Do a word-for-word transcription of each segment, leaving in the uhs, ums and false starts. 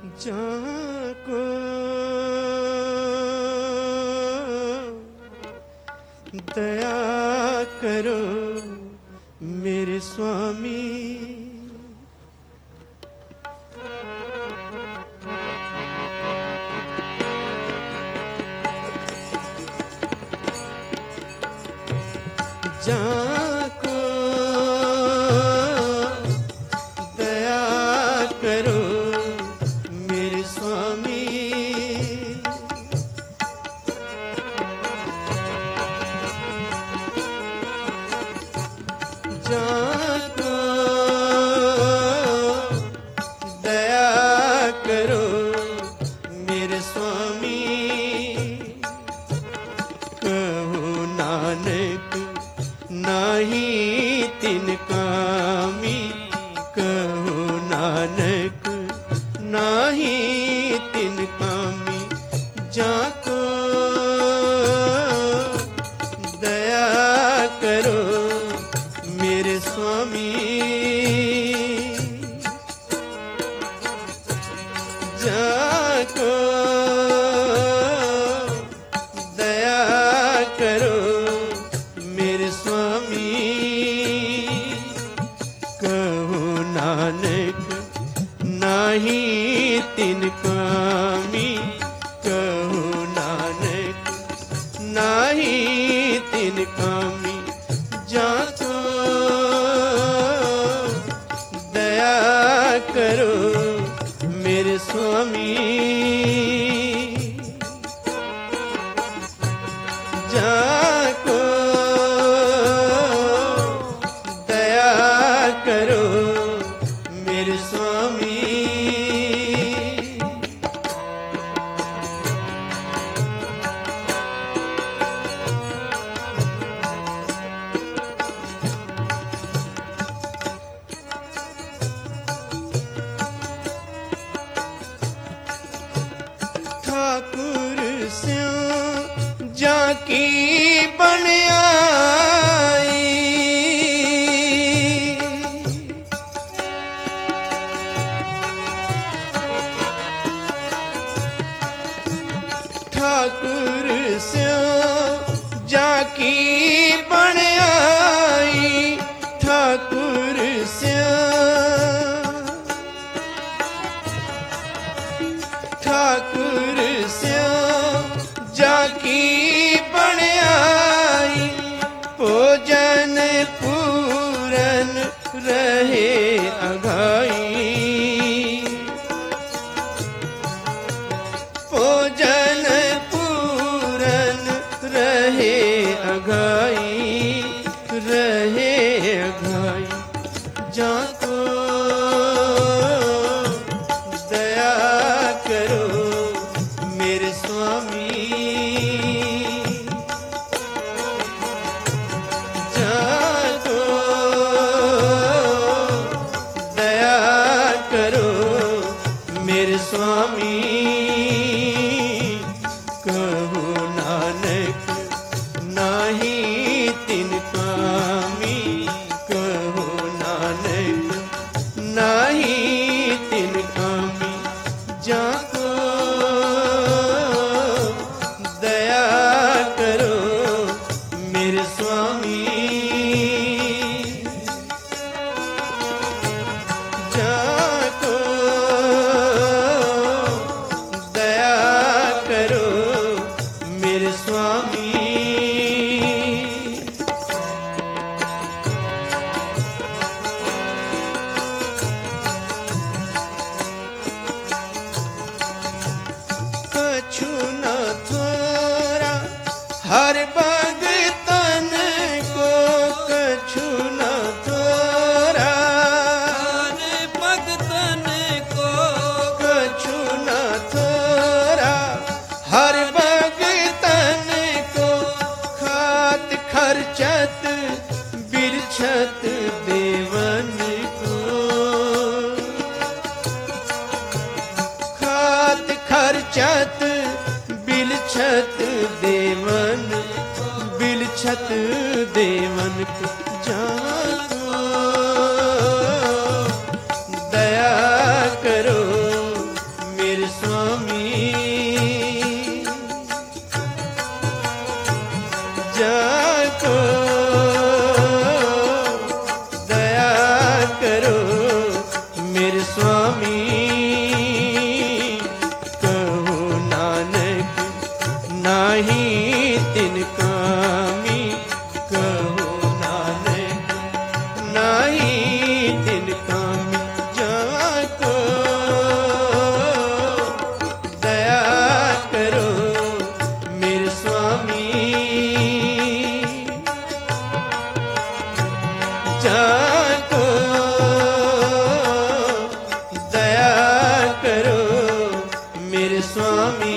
जाको दया करो मेरे स्वामी। जाको दया करो मेरे स्वामी। जाको दया करो मेरे स्वामी। कहो नानक नाही तिन कामी। कहो नानक नाही तिन कामी। जाको दया करो मेरे स्वामी। जाको दया करो मेरे स्वामी। कहो नानक नाही तिन कामी। कहो नानक नाही तिन कामी। जाको दया करो मेरे स्वामी। जाको दया करो मेरे स्वामी। ठाकुर स्यों जाकी बन आई। ठाकुर स्यों जाकी बन आई। ठाकुर स्यों ठाकुर स्यों जाकी बन आई। भोजन पूरन रहे अघाई। भोजन पूरन रहे अघाई। रहे अघाई। जाको दया करो मेरे स्वामी। जाको दया करो मेरे स्वामी। कहो नानक नाही तिन कामी। कहो नानक नाही तिन कामी। जाको दया करो मेरे स्वामी। जाको दया करो मेरे स्वामी। कछु न थोरा हर भगतन को। कछु न थोरा हर भगतन को। कछु न थोरा हर भगतन को। खात खर्चत बिरछत देवन को। खात खर्चत बिलछत देवन। बिलछत देवन को। जाको दया करो करो मेरे स्वामी, कहो नानक नाही तिन कामी, कहो नानक नाही तिन कामी। जाको दया करो मेरे स्वामी, जाको दया करो मेरे स्वामी।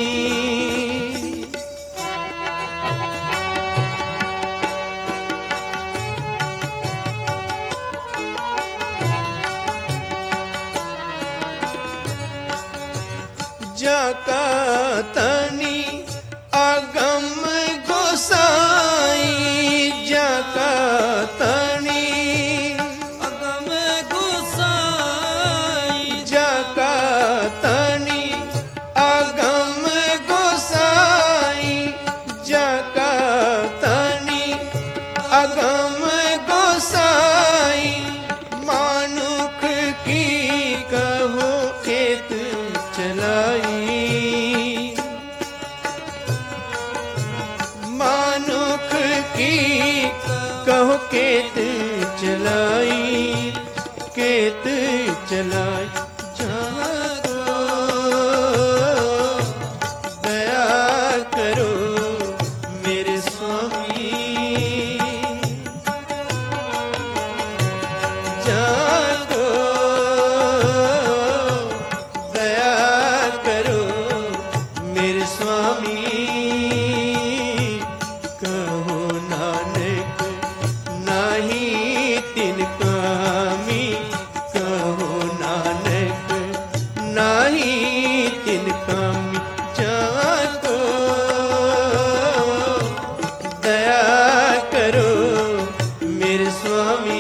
जाका तनी अगम गोसाई, जाका तनी अगम गोसाई, जाका तनी अगम गोसाई, जाका तनी अगम गोसाई। मानुख की कहो खेत चलाई, मानुख की कहो खेत चलाई, खेत चलाई। जाको दया करो मेरे स्वामी, जाको दया करो मेरे स्वामी। कहो नानक नाही तिन कामी, कहो नानक नाही तिन कामी। जाको दया करो मेरे स्वामी,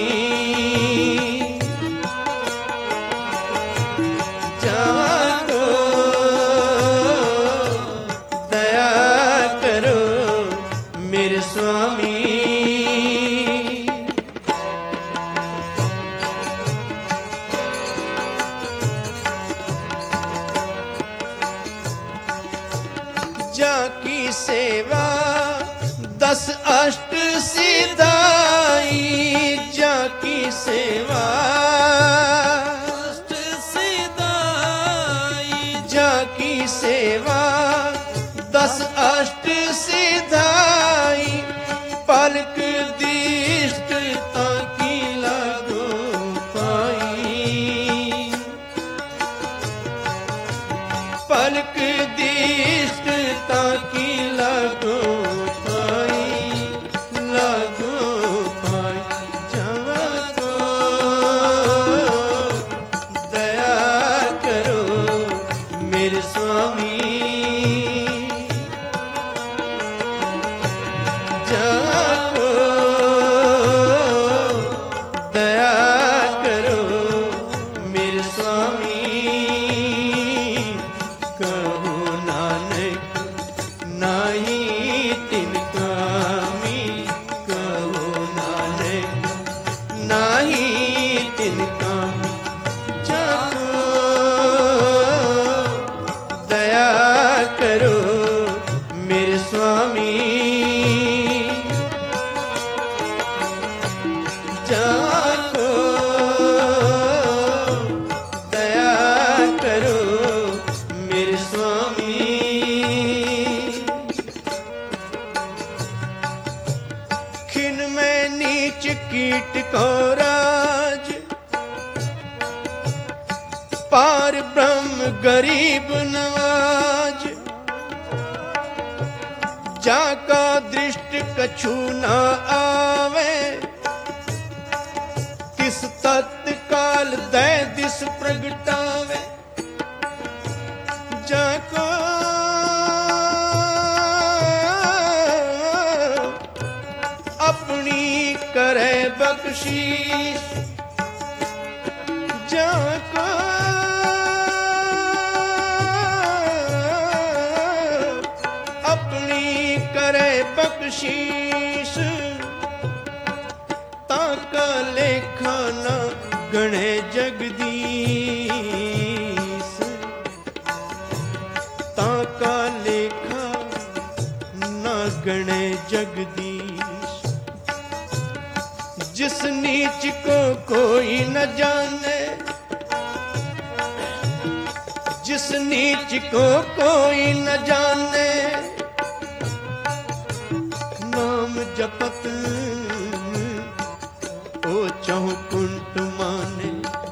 जाको दया करो मेरे स्वामी। जाकी सेवा दस अष्ट सिधाई, जाकी सेवा अष्ट सिधाई, जाकी सेवा दस अष्ट सिधाई। पलक दृष्ट ताकी लागो पाई, पलक दृष्ट ताकी लागो पाई, लागो पाई। जाको दया करो मेरे स्वामी, जाको दया करो मेरे स्वामी। कहो नानक नाही तिन कामी, कहो नानक नाही तिन कामी। जाको दया करो मेरे स्वामी, जाको दया करो मेरे स्वामी। खिन में नीच कीट को राज, पार ब्रह्म गरीब नवाज। जाका दृष्ट कछु न आवे, तिस तत्काल दै दिस प्रगटावे। जाको अपनी करे बख्शीश, जाको अपनी करे बख्शीश। ताका लेखा न गणे जगदीश ताका लेखा ना गणे जगदीश। जिस नीच को कोई न जाने, जिस नीच को कोई न जाने, नाम जपत ओ चौकुंट माने।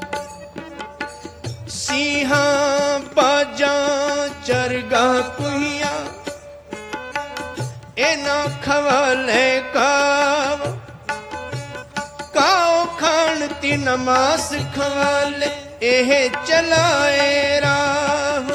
सिंहा बाजा चरगा कुहिया एना खवाले काव, काओ खान ती नमास खवाले एह चलाए राह।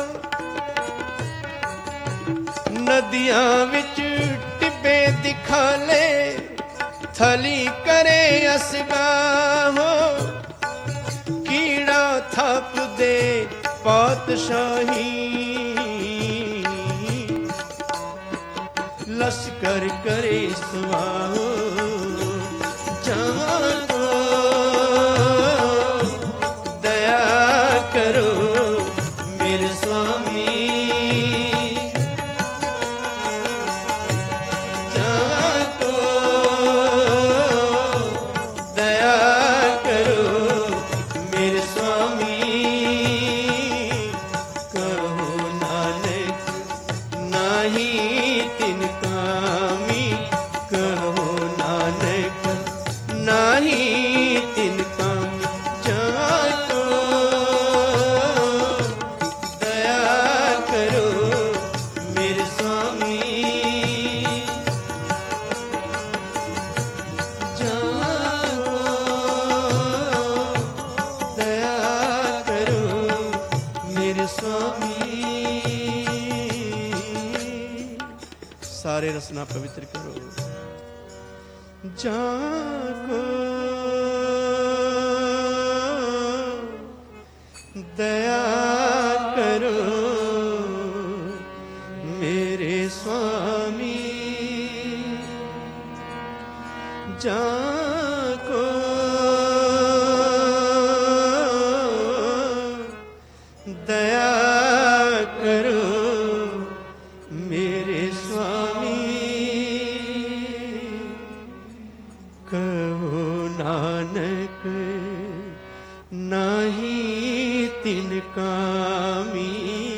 नदियां विच टिब्बे दिखाले थली करे असगाहो। कीड़ा थाप दे पातशाही लश्कर करे स्वाहो। जानो दया करो मेरे स्वामी, जानो दया करो मेरे स्वामी। कहो नानक नाही तिन कामी, कहो नानक नाही तिन कामी। जाको दया करो मेरे स्वामी, जाको दया करो मेरे स्वामी। सारे रसना पवित्र करो। जाको दया करो मेरे स्वामी, जाको दया करो मेरे स्वामी। कहो नानक नाही तिन कामी,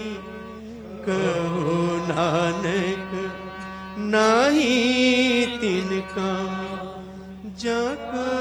कहो नानक नाही तिन कामी। जाको